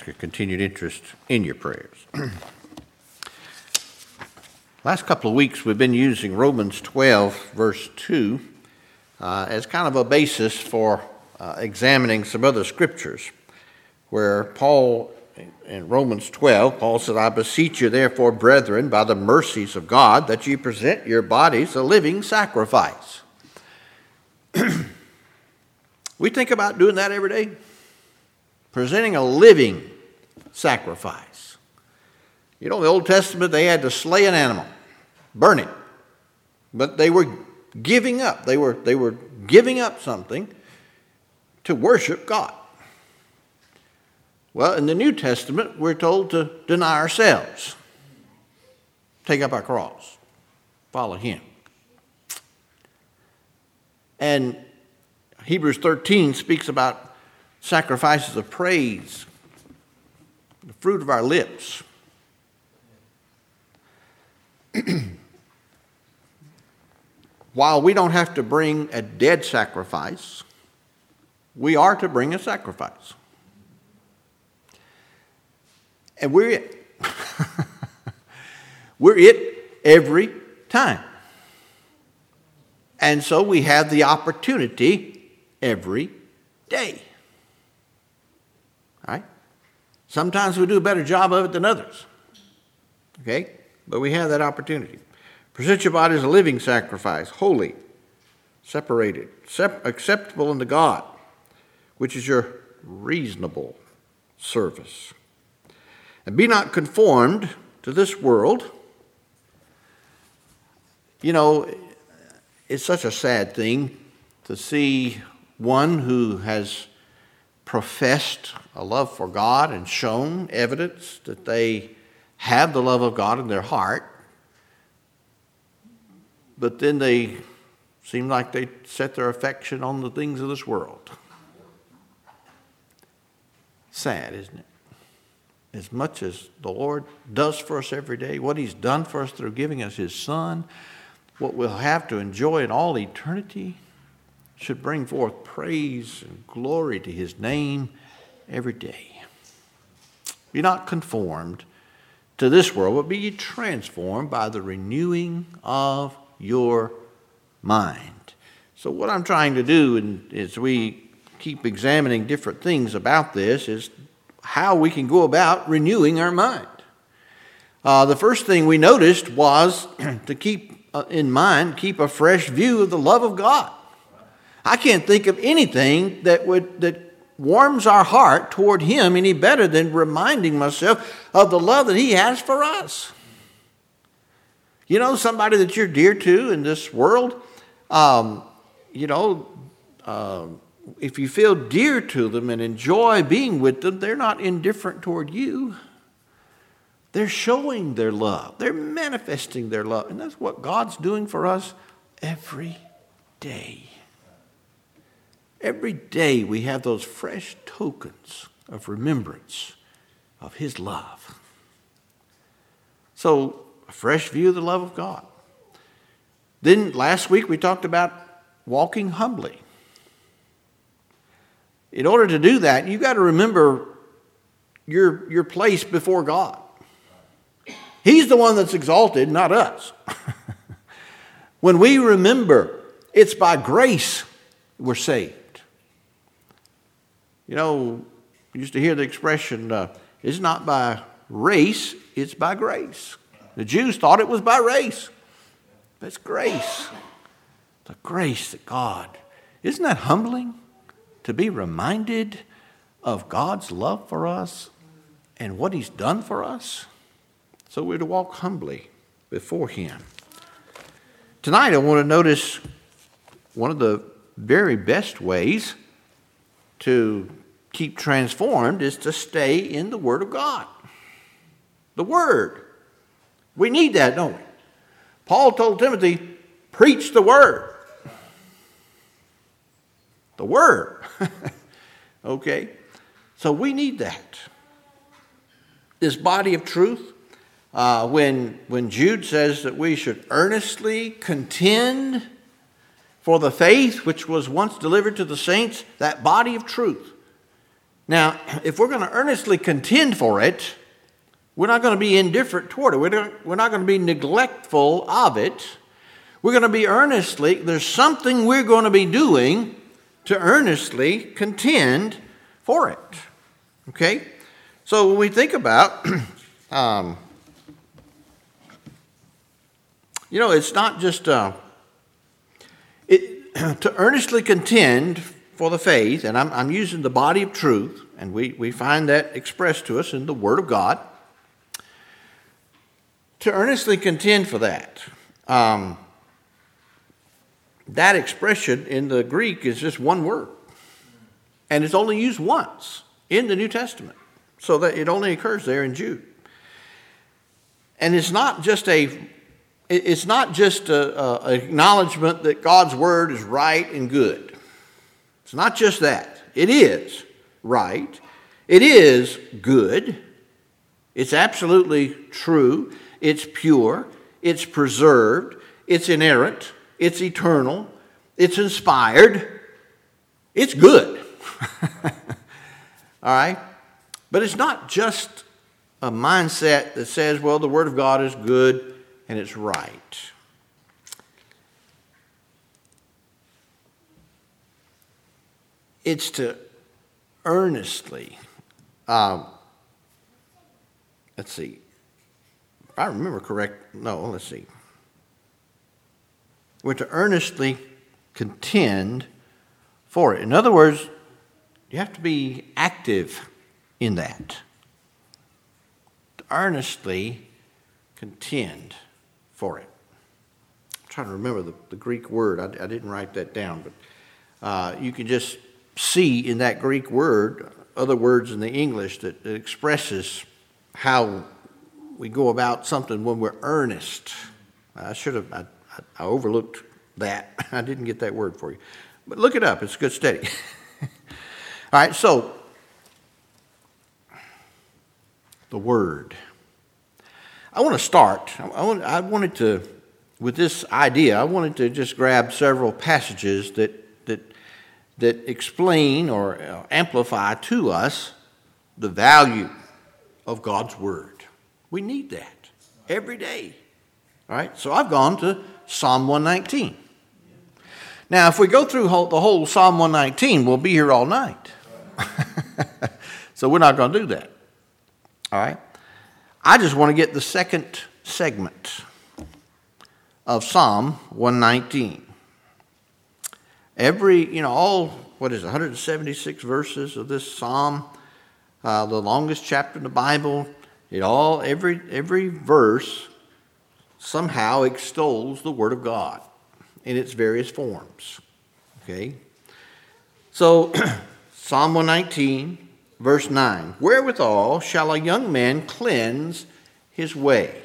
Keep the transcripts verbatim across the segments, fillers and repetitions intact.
ask a continued interest in your prayers. Last couple of weeks we've been using Romans twelve, verse two, uh, as kind of a basis for uh, examining some other scriptures, where Paul, in Romans twelve, Paul said, I beseech you therefore, brethren, by the mercies of God, that ye present your bodies a living sacrifice. We think about doing that every day. Presenting a living sacrifice. You know, in the Old Testament, they had to slay an animal, burn it. But they were giving up. They were, they were giving up something to worship God. Well, in the New Testament, we're told to deny ourselves. Take up our cross. Follow him. And Hebrews thirteen speaks about sacrifices of praise, the fruit of our lips. While we don't have to bring a dead sacrifice, we are to bring a sacrifice. And we're it. We're it every time. And so we have the opportunity every day. All right? Sometimes we do a better job of it than others. Okay? But we have that opportunity. Present your body as a living sacrifice, holy, separated, sep- acceptable unto God, which is your reasonable service. And be not conformed to this world. You know, it's such a sad thing to see one who has professed a love for God and shown evidence that they have the love of God in their heart, but then they seem like they set their affection on the things of this world. Sad, isn't it? As much as the Lord does for us every day, what he's done for us through giving us his Son, what we'll have to enjoy in all eternity, should bring forth praise and glory to his name every day. Be not conformed to this world, but be ye transformed by the renewing of your mind. So what I'm trying to do, and as we keep examining different things about this, is how we can go about renewing our mind. Uh, the first thing we noticed was to keep uh, in mind, keep a fresh view of the love of God. I can't think of anything that would that warms our heart toward him any better than reminding myself of the love that he has for us. You know, somebody that you're dear to in this world, um, you know, uh, if you feel dear to them and enjoy being with them, they're not indifferent toward you. They're showing their love. They're manifesting their love. And that's what God's doing for us every day. Every day we have those fresh tokens of remembrance of his love. So, a fresh view of the love of God. Then last week we talked about walking humbly. In order to do that, you've got to remember your, your place before God. He's the one that's exalted, not us. When we remember, it's by grace we're saved. You know, you used to hear the expression, uh, it's not by race, it's by grace. The Jews thought it was by race. But it's grace. The grace that God. Isn't that humbling to be reminded of God's love for us and what he's done for us? So we're to walk humbly before him. Tonight I want to notice one of the very best ways to keep transformed is to stay in the Word of God. The Word. We need that, don't we? Paul told Timothy, preach the Word. The Word. Okay? So we need that. This body of truth, uh, when, when Jude says that we should earnestly contend for the faith which was once delivered to the saints, that body of truth Now, if we're going to earnestly contend for it, we're not going to be indifferent toward it. We're not, we're not going to be neglectful of it. We're going to be earnestly, there's something we're going to be doing to earnestly contend for it. Okay? So when we think about, um, you know, it's not just uh, it, to earnestly contend for the faith, and I'm, I'm using the body of truth, and we, we find that expressed to us in the Word of God. To earnestly contend for that. Um, that expression in the Greek is just one word. And it's only used once in the New Testament. So that it only occurs there in Jude. And it's not just a it's not just a, a acknowledgement that God's word is right and good. It's not just that. It is right. It is good. It's absolutely true. It's pure. It's preserved. It's inerrant. It's eternal. It's inspired. It's good. All right? But it's not just a mindset that says, well, the Word of God is good and it's right. It's to earnestly, um, let's see, if I remember correct, no, let's see. We're to earnestly contend for it. In other words, you have to be active in that. To earnestly contend for it. I'm trying to remember the, the Greek word. I, I didn't write that down, but uh, you can just see in that Greek word other words in the English that, that expresses how we go about something when we're earnest. I should have, I, I overlooked that. I didn't get that word for you. But look it up. It's a good study. All right, so the Word. I want to start. I, want, I wanted to, with this idea, I wanted to just grab several passages that that that explain or amplify to us the value of God's Word. We need that every day. All right, so I've gone to Psalm one nineteen. Now, if we go through the whole Psalm one nineteen, we'll be here all night. So we're not going to do that. All right? I just want to get the second segment of Psalm one nineteen. Every, you know, all, what is it, one hundred seventy-six verses of this psalm, uh, the longest chapter in the Bible, it all, every every verse somehow extols the Word of God in its various forms. Okay? So, Psalm one nineteen, verse nine. Wherewithal shall a young man cleanse his way?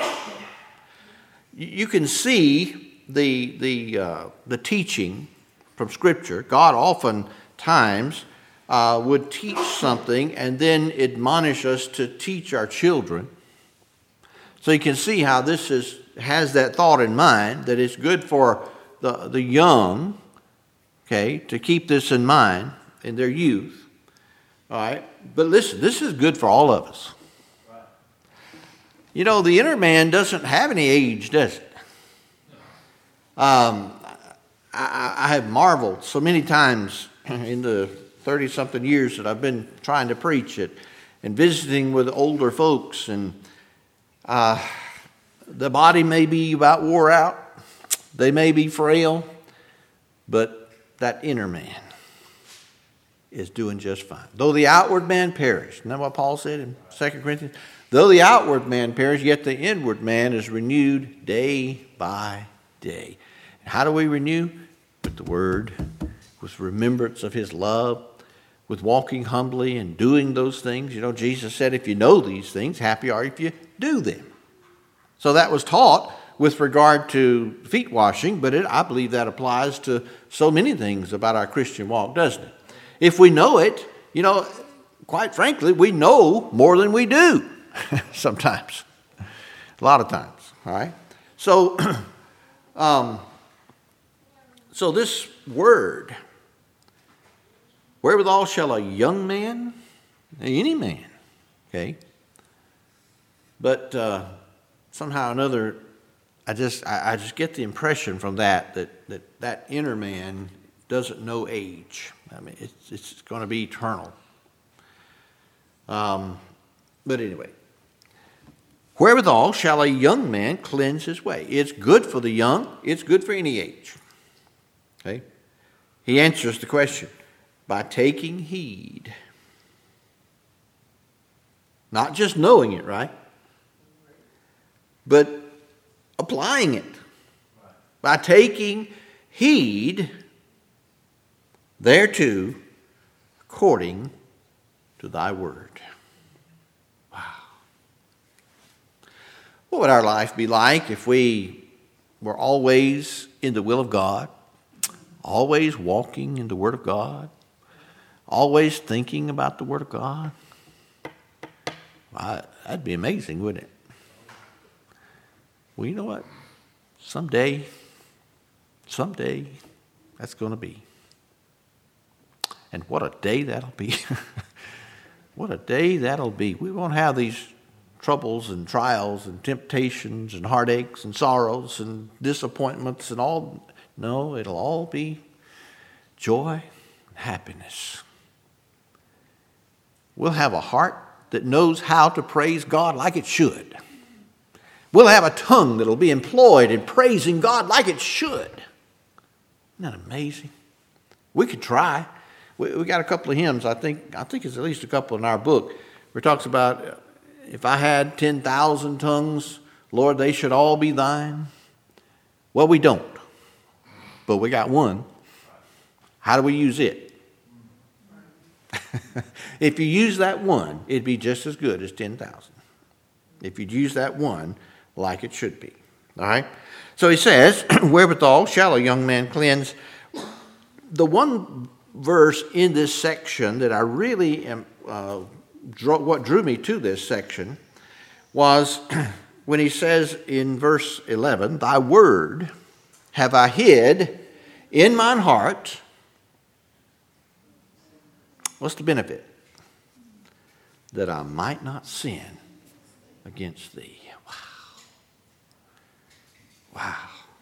You can see the, the, uh, the teaching from Scripture. God oftentimes uh, would teach something and then admonish us to teach our children. So you can see how this is, has that thought in mind, that it's good for the, the young, okay, to keep this in mind in their youth. All right, but listen, this is good for all of us. You know, the inner man doesn't have any age, does it? Um, I, I have marveled so many times in the thirty-something years that I've been trying to preach it and visiting with older folks, and uh, the body may be about wore out, they may be frail, but that inner man is doing just fine. Though the outward man perish. Isn't that what Paul said in Second Corinthians? Though the outward man perish, yet the inward man is renewed day by day. And how do we renew? With the Word, with remembrance of His love, with walking humbly and doing those things. You know, Jesus said, if you know these things, happy are if you do them. So that was taught with regard to feet washing, but it, I believe that applies to so many things about our Christian walk, doesn't it? If we know it, you know, quite frankly, we know more than we do sometimes. A lot of times, all right? So, um, so this word Wherewithal shall a young man, any man, okay? But uh, somehow or another, I just I, I just get the impression from that that that, that inner man doesn't know age. I mean, it's it's going to be eternal. Um, but anyway, wherewithal shall a young man cleanse his way? It's good for the young. It's good for any age. Okay? He answers the question by taking heed. Not just knowing it, right? But applying it. By taking heed thereto according to thy word. Wow. What would our life be like if we were always in the will of God, always walking in the Word of God, always thinking about the Word of God? Well, that'd be amazing, wouldn't it? Well, you know what? Someday, someday, that's going to be. And what a day that'll be. What a day that'll be. We won't have these troubles and trials and temptations and heartaches and sorrows and disappointments and all. No, it'll all be joy and happiness. We'll have a heart that knows how to praise God like it should. We'll have a tongue that'll be employed in praising God like it should. Isn't that amazing? We could try. We, we got a couple of hymns. I think I think it's at least a couple in our book where it talks about, if I had ten thousand tongues, Lord, they should all be thine. Well, we don't. But we got one. How do we use it? If you use that one, it'd be just as good as ten thousand. If you'd use that one like it should be. All right? So he says, wherewithal shall a young man cleanse. The one verse in this section that I really am, uh, draw, what drew me to this section was when he says in verse eleven, thy word have I hid in mine heart. What's the benefit? That I might not sin against thee. Wow. Wow.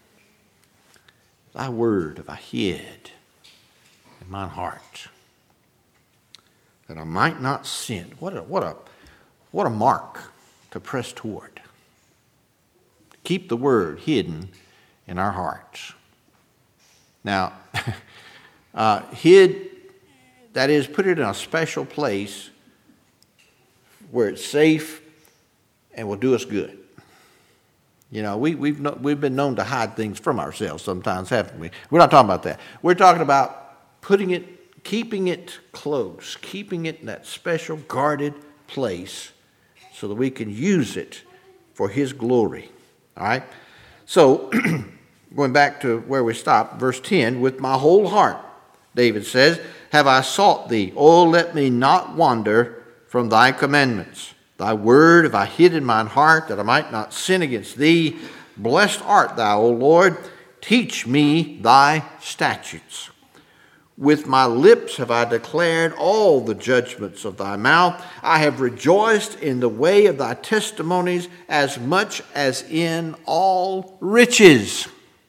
Thy word have I hid in mine heart, that I might not sin. What a, what a, what a mark to press toward. Keep the word hidden in our hearts. Now, uh, hid, that is, put it in a special place where it's safe and will do us good. You know, we, we've no, we've been known to hide things from ourselves sometimes, haven't we? We're not talking about that. We're talking about putting it, keeping it close, keeping it in that special guarded place so that we can use it for His glory. All right? So, going back to where we stopped, verse ten, with my whole heart, David says, have I sought thee. Oh, let me not wander from thy commandments. Thy word have I hid in mine heart, that I might not sin against thee. Blessed art thou, O Lord. Teach me thy statutes. With my lips have I declared all the judgments of thy mouth. I have rejoiced in the way of thy testimonies as much as in all riches.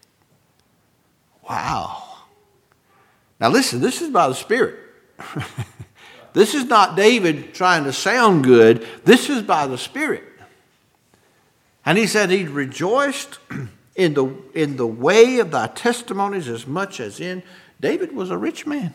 Wow. Now listen, this is by the Spirit. This is not David trying to sound good. This is by the Spirit. And he said he rejoiced in the, in the way of thy testimonies as much as in. David was a rich man.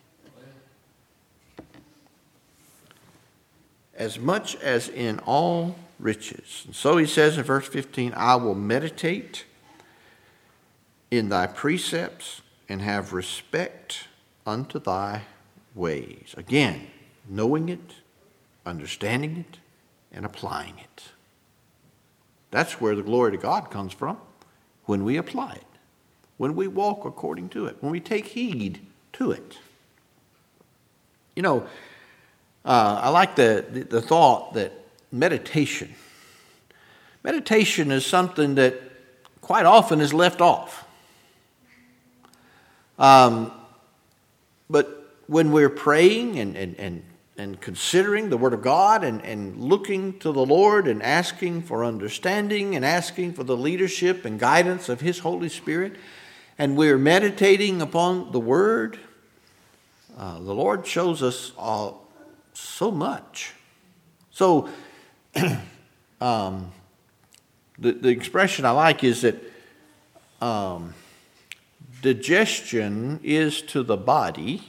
As much as in all riches. And so he says in verse fifteen, I will meditate in thy precepts and have respect unto thy ways. Again, knowing it, understanding it, and applying it. That's where the glory to God comes from, when we apply it, when we walk according to it, when we take heed to it. You know, uh, I like the, the, the thought that meditation, meditation is something that quite often is left off. Um, but when we're praying and, and, and, and considering the Word of God and, and looking to the Lord and asking for understanding and asking for the leadership and guidance of His Holy Spirit, and we're meditating upon the Word, uh, the Lord shows us uh, so much. So um, the, the expression I like is that um, digestion is to the body.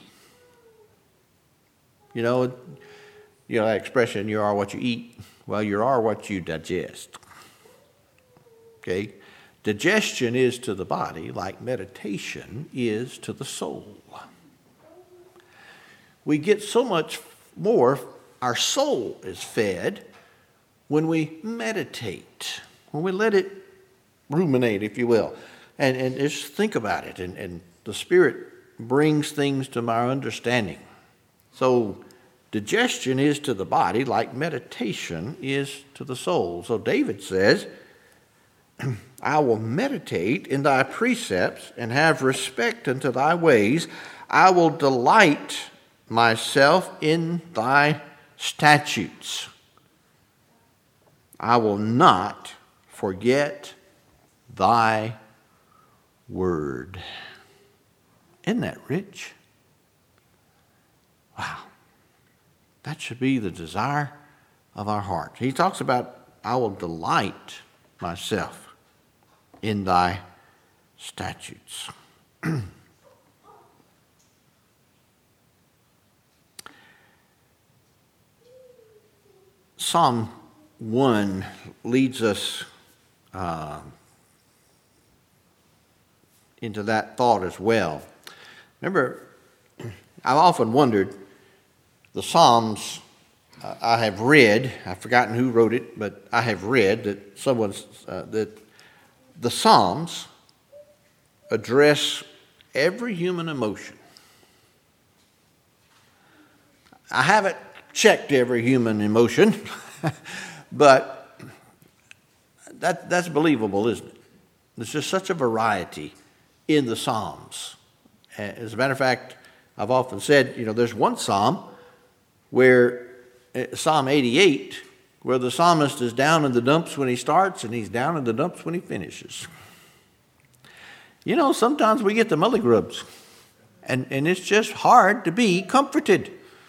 You know, you know that expression, you are what you eat. Well, you are what you digest. Okay? Digestion is to the body like meditation is to the soul. We get so much more, our soul is fed when we meditate, when we let it ruminate, if you will, and, and just think about it. And, and the Spirit brings things to our understanding. So digestion is to the body like meditation is to the soul. So David says, I will meditate in thy precepts and have respect unto thy ways. I will delight myself in thy statutes. I will not forget thy word. Isn't that rich? Wow. That should be the desire of our heart. He talks about, I will delight myself in thy statutes. Psalm one leads us uh, into that thought as well. Remember, I've often wondered, the Psalms uh, I have read, I've forgotten who wrote it, but I have read that someone's, uh, that the Psalms address every human emotion. I haven't checked every human emotion, but that, that's believable, isn't it? There's just such a variety in the Psalms. As a matter of fact, I've often said, you know, there's one Psalm where, Psalm eighty-eight, where the psalmist is down in the dumps when he starts and he's down in the dumps when he finishes. You know, sometimes we get the mully grubs, and, and it's just hard to be comforted.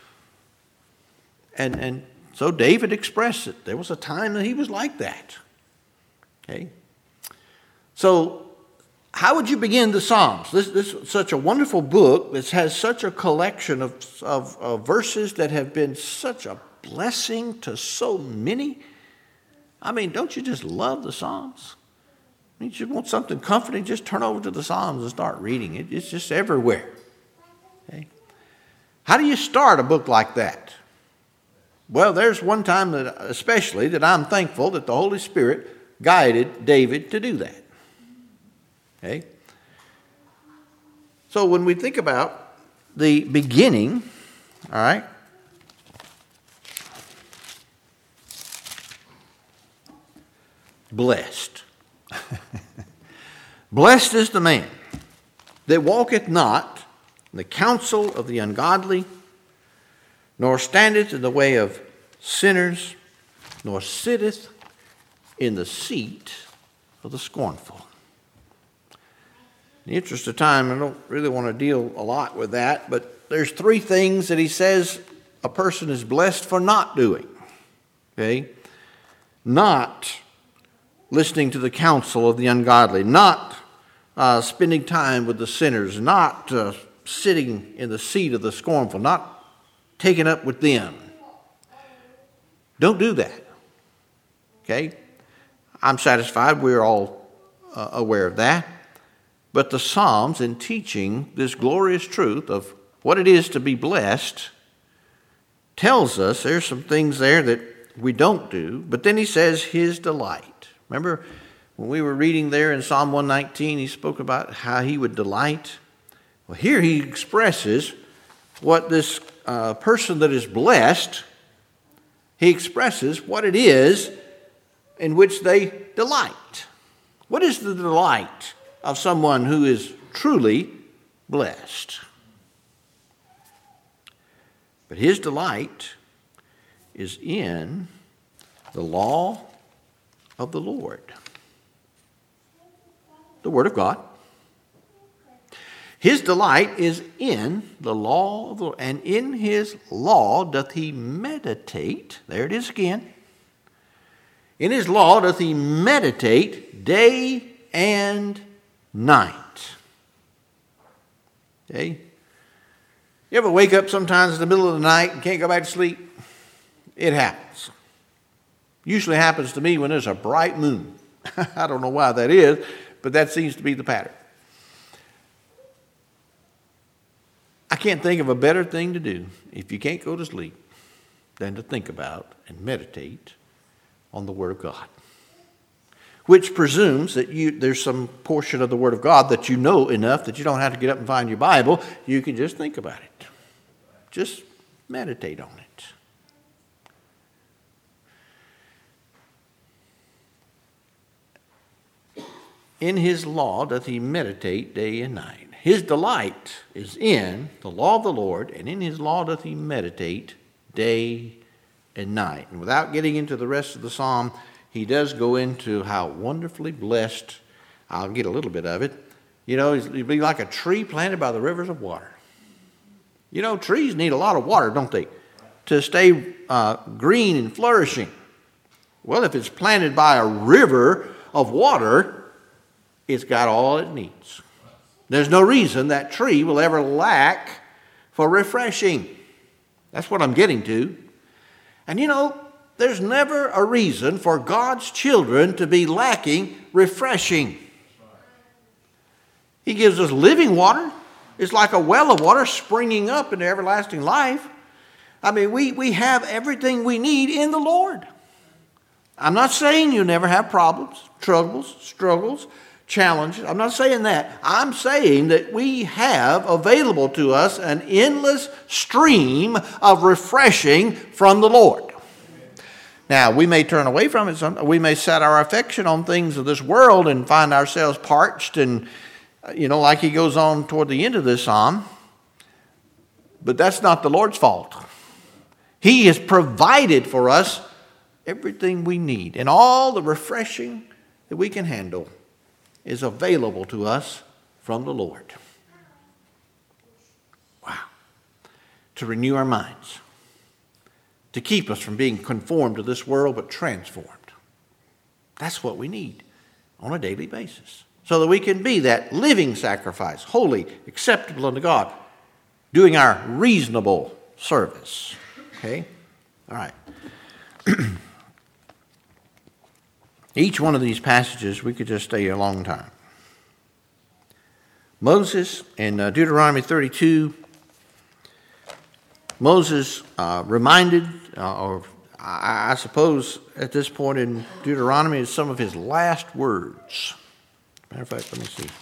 And, and so David expressed it. There was a time that he was like that. Okay? So how would you begin the Psalms? This, this is such a wonderful book that has such a collection of, of, of verses that have been such a blessing to so many. I mean, don't you just love the Psalms? I mean, you want something comforting, just turn over to the Psalms and start reading it. It's just everywhere. Okay? How do you start a book like that? Well, there's one time that especially that I'm thankful that the Holy Spirit guided David to do that. Okay? So when we think about the beginning, all right, blessed. Blessed is the man that walketh not in the counsel of the ungodly, nor standeth in the way of sinners, nor sitteth in the seat of the scornful. In the interest of time, I don't really want to deal a lot with that, but there's three things that he says a person is blessed for not doing. Okay? Not listening to the counsel of the ungodly, not uh, spending time with the sinners, not uh, sitting in the seat of the scornful, not taking up with them. Don't do that. Okay? I'm satisfied we're all uh, aware of that. But the Psalms, in teaching this glorious truth of what it is to be blessed, tells us there's some things there that we don't do. But then he says his delight. Remember when we were reading there in Psalm one nineteen, he spoke about how he would delight. Well, here he expresses what this uh, person that is blessed, he expresses what it is in which they delight. What is the delight of someone who is truly blessed? But his delight is in the law of the Lord, the Word of God. His delight is in the law of the Lord, and in his law doth he meditate. There it is again. In his law doth he meditate day and night. Okay? You ever wake up sometimes in the middle of the night and can't go back to sleep? It happens. Usually happens to me when there's a bright moon. I don't know why that is, but that seems to be the pattern. I can't think of a better thing to do if you can't go to sleep than to think about and meditate on the Word of God, which presumes that you there's some portion of the Word of God that you know enough that you don't have to get up and find your Bible. You can just think about it. Just meditate on it. In his law doth he meditate day and night. His delight is in the law of the Lord, and in his law doth he meditate day and night. And without getting into the rest of the psalm, he does go into how wonderfully blessed. I'll get a little bit of it. You know, he'd be like a tree planted by the rivers of water. You know, trees need a lot of water, don't they, to stay uh, green and flourishing. Well, if it's planted by a river of water, it's got all it needs. There's no reason that tree will ever lack for refreshing. That's what I'm getting to. And you know, there's never a reason for God's children to be lacking refreshing. He gives us living water. It's like a well of water springing up into everlasting life. I mean, we, we have everything we need in the Lord. I'm not saying you never have problems, troubles, struggles, challenges. I'm not saying that. I'm saying that we have available to us an endless stream of refreshing from the Lord. Now, we may turn away from it. Some, we may set our affection on things of this world and find ourselves parched and, you know, like he goes on toward the end of this psalm. But that's not the Lord's fault. He has provided for us everything we need, and all the refreshing that we can handle is available to us from the Lord. Wow. To renew our minds. To keep us from being conformed to this world, but transformed. That's what we need on a daily basis. So that we can be that living sacrifice, holy, acceptable unto God, doing our reasonable service. Okay? All right. Each one of these passages, we could just stay a long time. Moses, in uh, Deuteronomy thirty-two, Moses uh, reminded, uh, or I, I suppose at this point in Deuteronomy, is some of his last words. Matter of fact, let me see.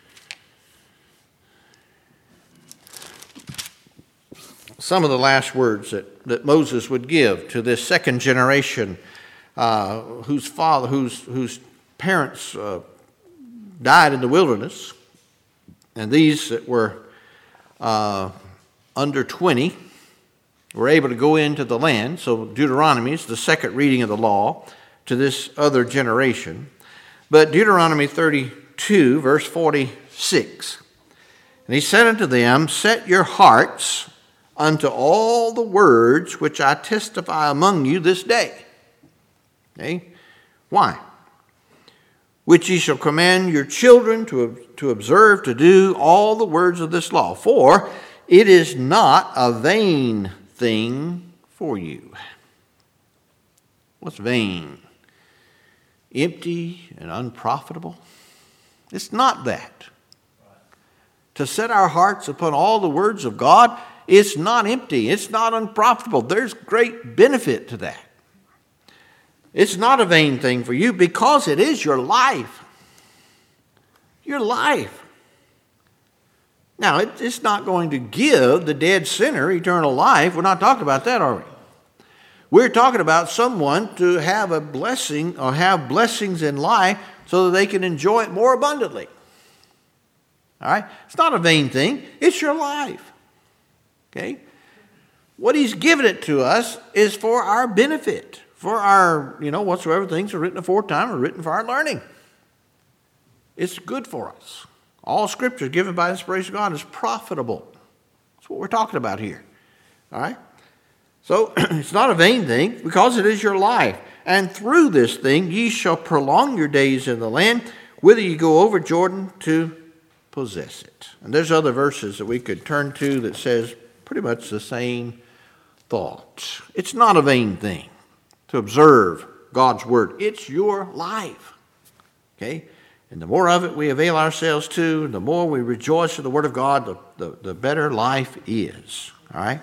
Some of the last words that, that Moses would give to this second generation Uh, whose father, whose whose parents uh, died in the wilderness, and these that were uh, under twenty were able to go into the land. So Deuteronomy is the second reading of the law to this other generation. But Deuteronomy thirty-two, verse forty-six, and he said unto them, set your hearts unto all the words which I testify among you this day. Okay? Why? Which ye shall command your children to, to observe to do all the words of this law. For it is not a vain thing for you. What's vain? Empty and unprofitable? It's not that. To set our hearts upon all the words of God, it's not empty. It's not unprofitable. There's great benefit to that. It's not a vain thing for you because it is your life. Your life. Now, it's not going to give the dead sinner eternal life. We're not talking about that, are we? We're talking about someone to have a blessing or have blessings in life so that they can enjoy it more abundantly. All right? It's not a vain thing. It's your life. Okay? what he's given it to us is for our benefit, for our, you know, whatsoever things are written aforetime are written for our learning. It's good for us. All Scripture given by inspiration of God is profitable. That's what we're talking about here. All right? So it's not a vain thing, because it is your life. And through this thing ye shall prolong your days in the land, whither ye go over Jordan to possess it. And there's other verses that we could turn to that says pretty much the same thought. It's not a vain thing to observe God's word. It's your life. Okay? And the more of it we avail ourselves to, and the more we rejoice in the word of God, the, the, the better life is. All right?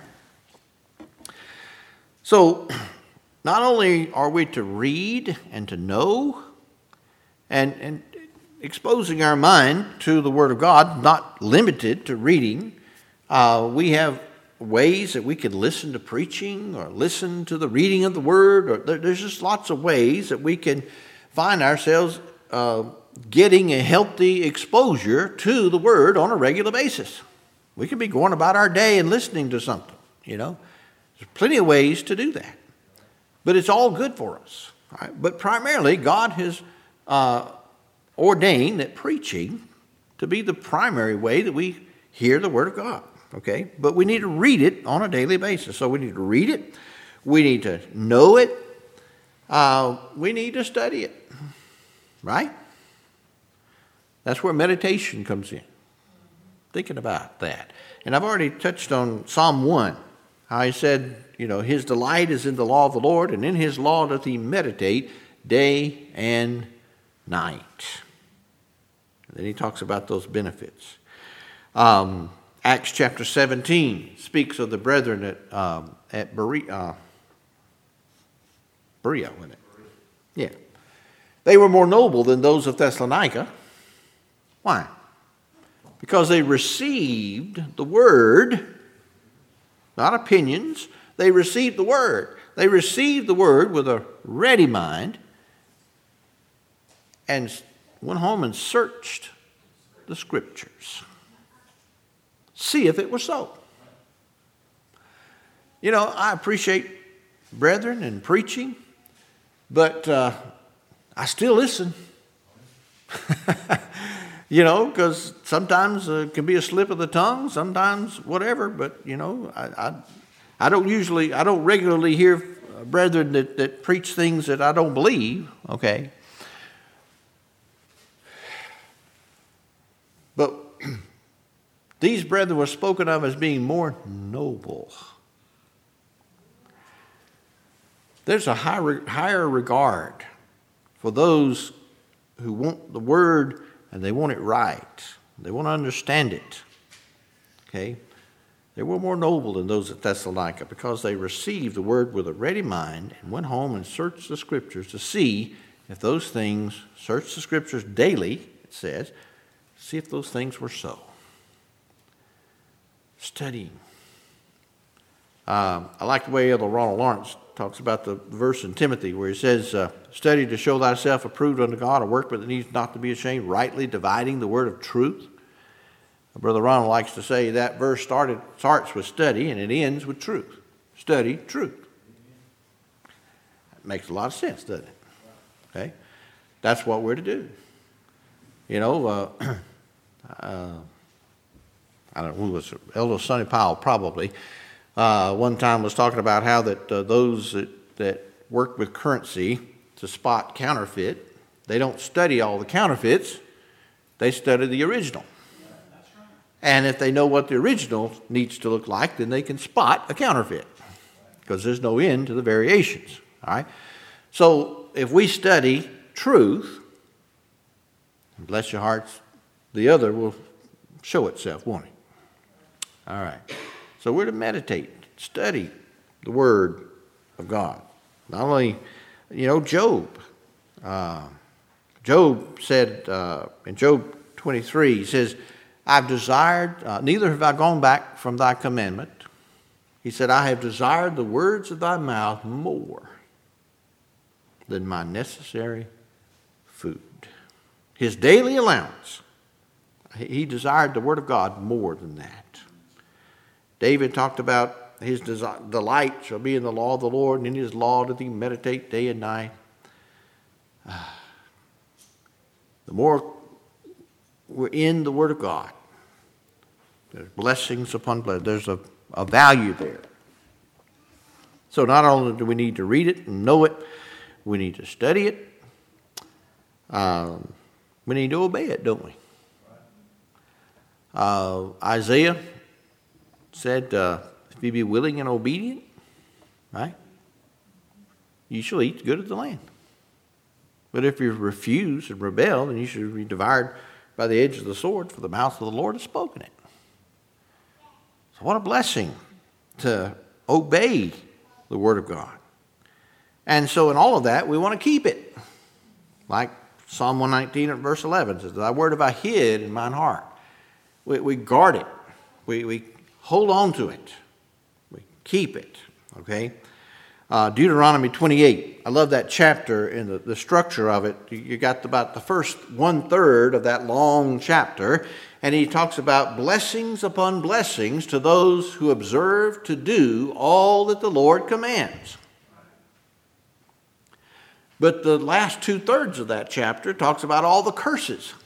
So, not only are we to read and to know, and, and exposing our mind to the word of God, not limited to reading, uh, we have ways that we can listen to preaching or listen to the reading of the word. Or there, there's just lots of ways that we can find ourselves uh, getting a healthy exposure to the word on a regular basis. We can be going about our day and listening to something, you know. There's plenty of ways to do that. But it's all good for us. Right? But primarily, God has uh, ordained that preaching to be the primary way that we hear the word of God. Okay? But we need to read it on a daily basis. So we need to read it. We need to know it. Uh, we need to study it. Right? That's where meditation comes in. Thinking about that. And I've already touched on Psalm one. How he said, you know, his delight is in the law of the Lord, and in his law doth he meditate day and night. And then he talks about those benefits. Um, Acts chapter seventeen speaks of the brethren at um, at Berea, uh, Berea, wasn't it? Yeah. They were more noble than those of Thessalonica. Why? Because they received the word, not opinions. They received the word. They received the word with a ready mind and went home and searched the Scriptures. See if it was so. You know, I appreciate brethren and preaching, but uh, I still listen. You know, because sometimes uh, it can be a slip of the tongue, sometimes whatever. But, you know, I, I, I don't usually, I don't regularly hear brethren that, that preach things that I don't believe, okay? But these brethren were spoken of as being more noble. There's a high, higher regard for those who want the word and they want it right. They want to understand it. Okay? They were more noble than those at Thessalonica because they received the word with a ready mind and went home and searched the Scriptures to see if those things, search the Scriptures daily, it says, see if those things were so. Studying. Uh, I like the way Elder Ronald Lawrence talks about the verse in Timothy where he says, uh, study to show thyself approved unto God, a workman that needs not to be ashamed, rightly dividing the word of truth. Brother Ronald likes to say that verse started starts with study and it ends with truth. Study truth. That makes a lot of sense, doesn't it? Okay? That's what we're to do. You know, uh, uh, I don't know who was it, Elder Sonny Powell probably, uh, one time was talking about how that uh, those that, that work with currency to spot counterfeit, they don't study all the counterfeits, they study the original. And if they know what the original needs to look like, then they can spot a counterfeit because there's no end to the variations. All right. So if we study truth, bless your hearts, the other will show itself, won't it? All right. So we're to meditate, study the Word of God. Not only, you know, Job. Uh, Job said uh, in Job twenty-three, he says, I've desired, uh, neither have I gone back from thy commandment. He said, I have desired the words of thy mouth more than my necessary food. His daily allowance, he desired the word of God more than that. David talked about his desi- delight shall be in the law of the Lord, and in his law doth he meditate day and night. The more we're in the Word of God, there's blessings upon blessings. There's a, a value there. So not only do we need to read it and know it, we need to study it. Um, we need to obey it, don't we? Uh, Isaiah said, uh, if you be willing and obedient, right, you shall eat the good of the land. But if you refuse and rebel, then you shall be devoured by the edge of the sword, for the mouth of the Lord has spoken it. So what a blessing to obey the Word of God. And so in all of that, we want to keep it. Like Psalm one nineteen and verse eleven says, thy word have I hid in mine heart. We, we guard it. We, we hold on to it. We keep it. Okay? Uh, Deuteronomy twenty-eight. I love that chapter and the, the structure of it. You, you got about the first one-third of that long chapter, and he talks about blessings upon blessings to those who observe to do all that the Lord commands. But the last two-thirds of that chapter talks about all the curses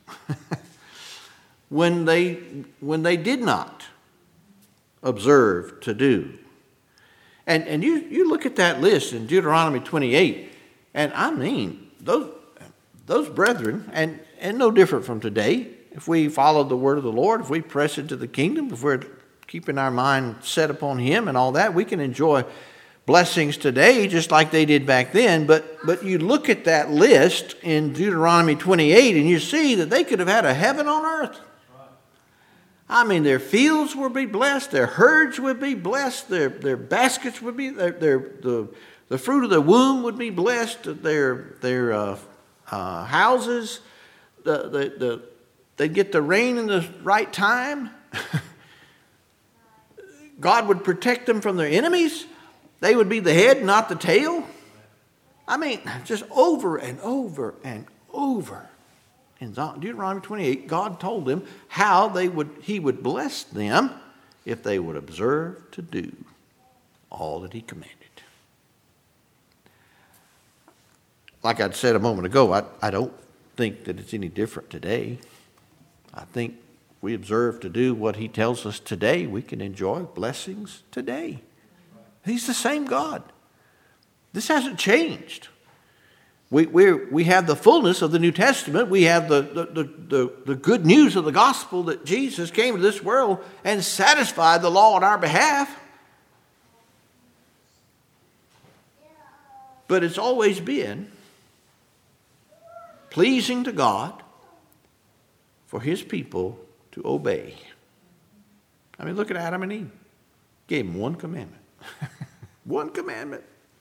when they, when they did not observe to do. And, and you, you look at that list in Deuteronomy twenty-eight, and I mean, those, those brethren, and, and no different from today, if we follow the word of the Lord, if we press into the kingdom, if we're keeping our mind set upon Him and all that, we can enjoy blessings today just like they did back then. But, but you look at that list in Deuteronomy twenty-eight, and you see that they could have had a heaven on earth. I mean, their fields would be blessed, their herds would be blessed, their, their baskets would be, their, their, the, the fruit of their womb would be blessed, their, their uh, uh, houses, the, the, the, they'd get the rain in the right time. God would protect them from their enemies. They would be the head, not the tail. I mean, just over and over and over. In Deuteronomy twenty-eight, God told them how they would, He would bless them if they would observe to do all that He commanded. Like I said a moment ago, I, I don't think that it's any different today. I think if we observe to do what He tells us today, we can enjoy blessings today. He's the same God. This hasn't changed. We we we have the fullness of the New Testament. We have the, the, the, the, the good news of the gospel that Jesus came to this world and satisfied the law on our behalf. But it's always been pleasing to God for His people to obey. I mean, look at Adam and Eve. Gave them one commandment. One commandment.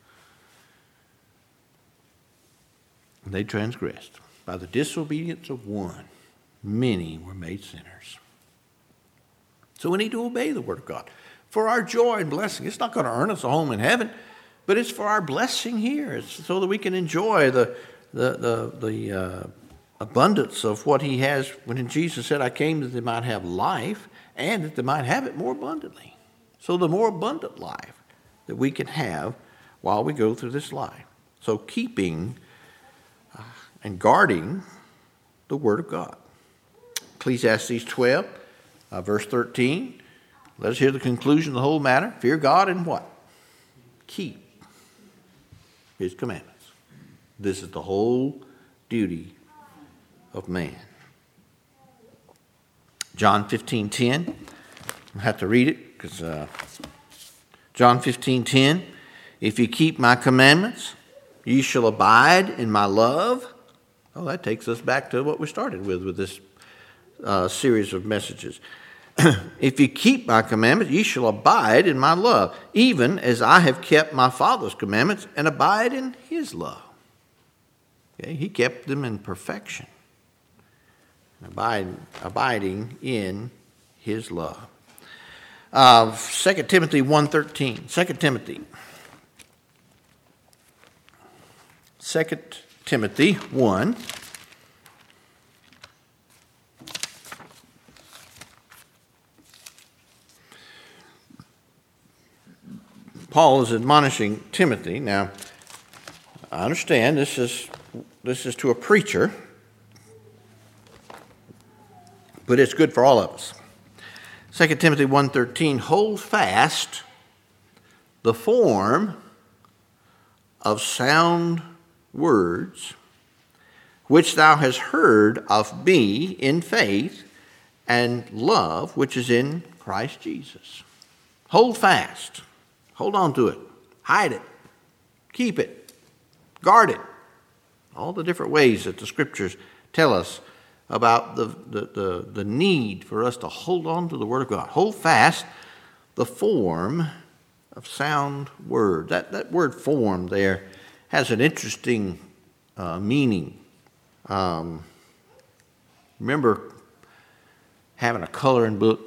And they transgressed. By the disobedience of one, many were made sinners. So we need to obey the Word of God for our joy and blessing. It's not going to earn us a home in heaven, but it's for our blessing here. It's so that we can enjoy the, the, the, the uh, abundance of what He has. When Jesus said, I came that they might have life and that they might have it more abundantly. So the more abundant life that we can have while we go through this life. So keeping uh, and guarding the Word of God. Ecclesiastes twelve, uh, verse thirteen. Let us hear the conclusion of the whole matter. Fear God and what? Keep His commandments. This is the whole duty of man. John fifteen ten. I have to read it because uh, John fifteen ten. If you keep my commandments, you shall abide in my love. Oh, that takes us back to what we started with, with this uh, series of messages. If you keep my commandments, ye shall abide in my love, even as I have kept my Father's commandments and abide in His love. Okay, He kept them in perfection, abide, abiding in His love. Uh, Second Timothy one thirteen. Second Timothy. Second Timothy one. Paul is admonishing Timothy. Now, I understand this is this is to a preacher, but it's good for all of us. Second Timothy one thirteen, hold fast the form of sound words which thou hast heard of me in faith and love which is in Christ Jesus. Hold fast. Hold on to it. Hide it. Keep it. Guard it. All the different ways that the Scriptures tell us about the, the, the, the need for us to hold on to the Word of God. Hold fast the form of sound word. That, that word form there has an interesting uh, meaning. Um, remember having a coloring book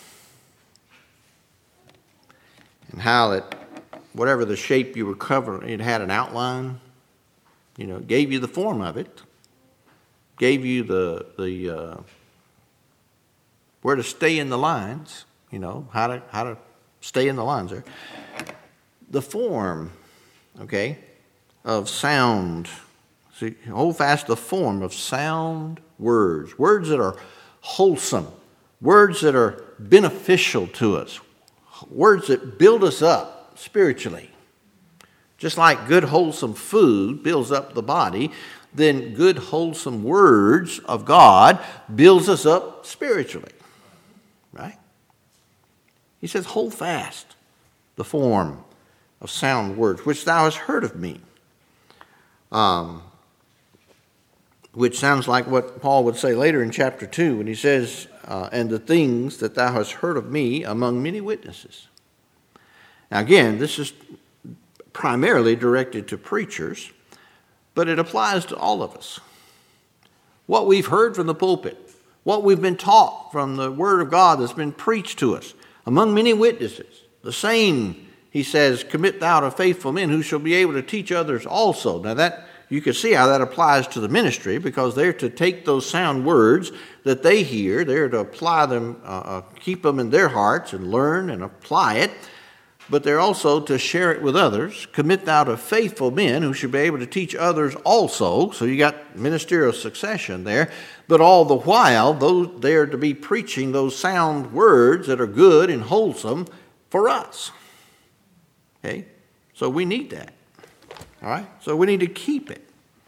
and how that whatever the shape you were covering, it had an outline. You know, it gave you the form of it, gave you the the uh, where to stay in the lines. You know, how to how to stay in the lines there. The form, okay, of sound. See, hold fast the form of sound words, words that are wholesome, words that are beneficial to us, words that build us up spiritually. Just like good wholesome food builds up the body, then good wholesome words of God builds us up spiritually. Right? He says, hold fast the form of sound words, which thou hast heard of me. Um, which sounds like what Paul would say later in chapter two when he says, uh, and the things that thou hast heard of me among many witnesses. Now again, this is primarily directed to preachers, but it applies to all of us. What we've heard from the pulpit, what we've been taught from the Word of God that's been preached to us, among many witnesses, the same, he says, commit thou to faithful men who shall be able to teach others also. Now that, you can see how that applies to the ministry, because they're to take those sound words that they hear, they're to apply them, uh, uh, keep them in their hearts and learn and apply it, but they're also to share it with others. Commit thou to faithful men who should be able to teach others also. So you got ministerial succession there. But all the while, those they're to be preaching those sound words that are good and wholesome for us. Okay? So we need that. All right? So we need to keep it.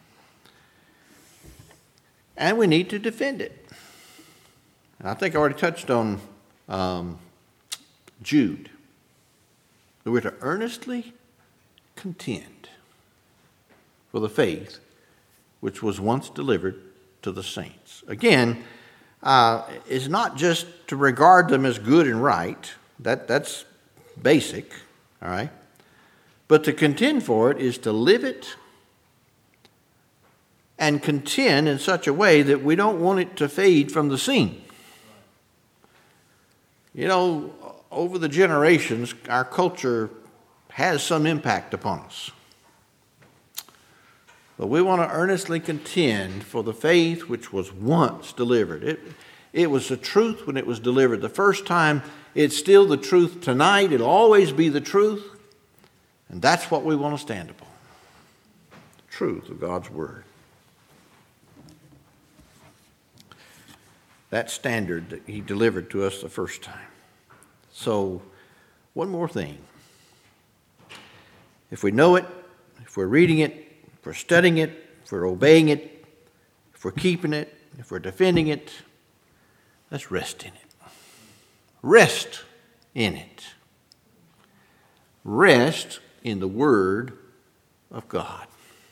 And we need to defend it. And I think I already touched on um, Jude. We're to earnestly contend for the faith which was once delivered to the saints. Again, uh, it's not just to regard them as good and right. That, that's basic, all right? But to contend for it is to live it and contend in such a way that we don't want it to fade from the scene. You know, over the generations, our culture has some impact upon us. But we want to earnestly contend for the faith which was once delivered. It, it was the truth when it was delivered the first time. It's still the truth tonight. It'll always be the truth. And that's what we want to stand upon. The truth of God's Word. That standard that He delivered to us the first time. So, one more thing. If we know it, if we're reading it, if we're studying it, if we're obeying it, if we're keeping it, if we're defending it, let's rest in it. Rest in it. Rest in the Word of God.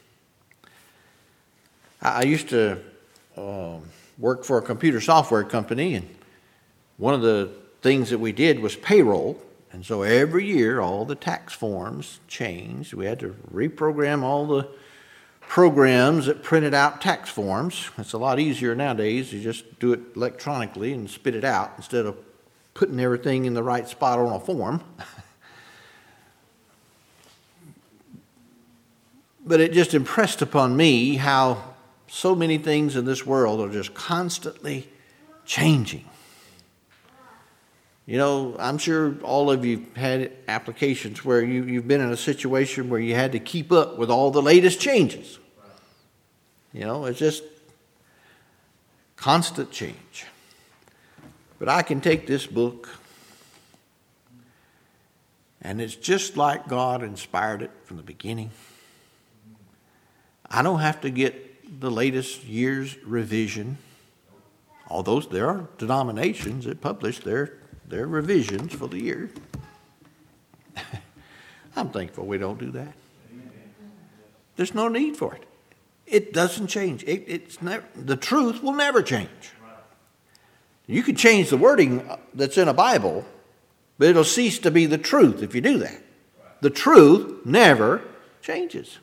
I used to uh, work for a computer software company, and one of the things that we did was payroll. And so every year, all the tax forms changed. We had to reprogram all the programs that printed out tax forms. It's a lot easier nowadays. You just do it electronically and spit it out instead of putting everything in the right spot on a form. But it just impressed upon me how so many things in this world are just constantly changing. You know, I'm sure all of you had applications where you, you've been in a situation where you had to keep up with all the latest changes. You know, it's just constant change. But I can take this book, and it's just like God inspired it from the beginning. I don't have to get the latest year's revision. Although there are denominations that publish their, their revisions for the year. I'm thankful we don't do that. There's no need for it. It doesn't change. It, it's never, the truth will never change. You can change the wording that's in a Bible, but it'll cease to be the truth if you do that. The truth never changes.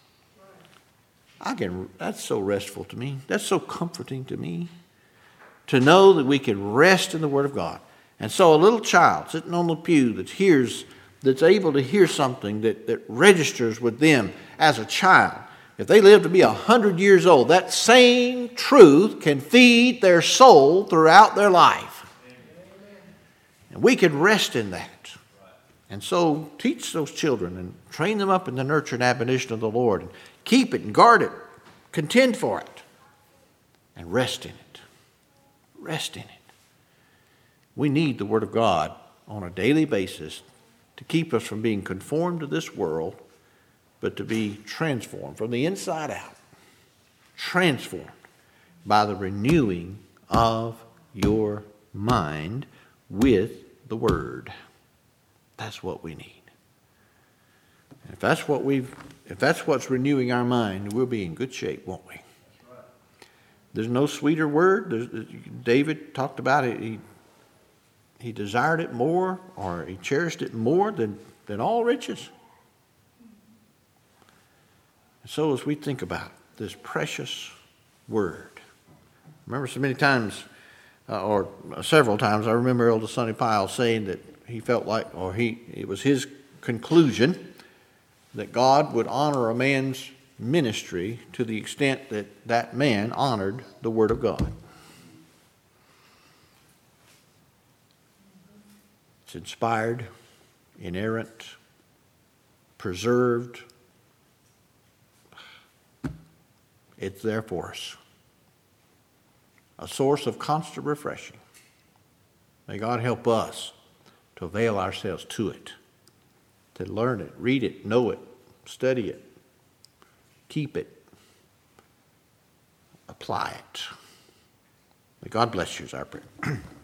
I can. That's so restful to me. That's so comforting to me, to know that we can rest in the Word of God. And so a little child sitting on the pew that hears, that's able to hear something that, that registers with them as a child, if they live to be a hundred years old, that same truth can feed their soul throughout their life. And we can rest in that. And so teach those children and train them up in the nurture and admonition of the Lord. And keep it and guard it. Contend for it. And rest in it. Rest in it. We need the Word of God on a daily basis to keep us from being conformed to this world, but to be transformed from the inside out. Transformed by the renewing of your mind with the Word. That's what we need. And if that's what we've, if that's what's renewing our mind, we'll be in good shape, won't we? There's no sweeter word. There's, David talked about it. He, he desired it more, or he cherished it more than, than all riches. And so as we think about this precious word, remember so many times, uh, or several times, I remember Elder Sonny Pyle saying that he felt like, or he it was his conclusion, that God would honor a man's ministry to the extent that that man honored the Word of God. It's inspired, inerrant, preserved. It's there for us. A source of constant refreshing. May God help us to avail ourselves to it, to learn it, read it, know it, study it, keep it, apply it. May God bless you, is our prayer.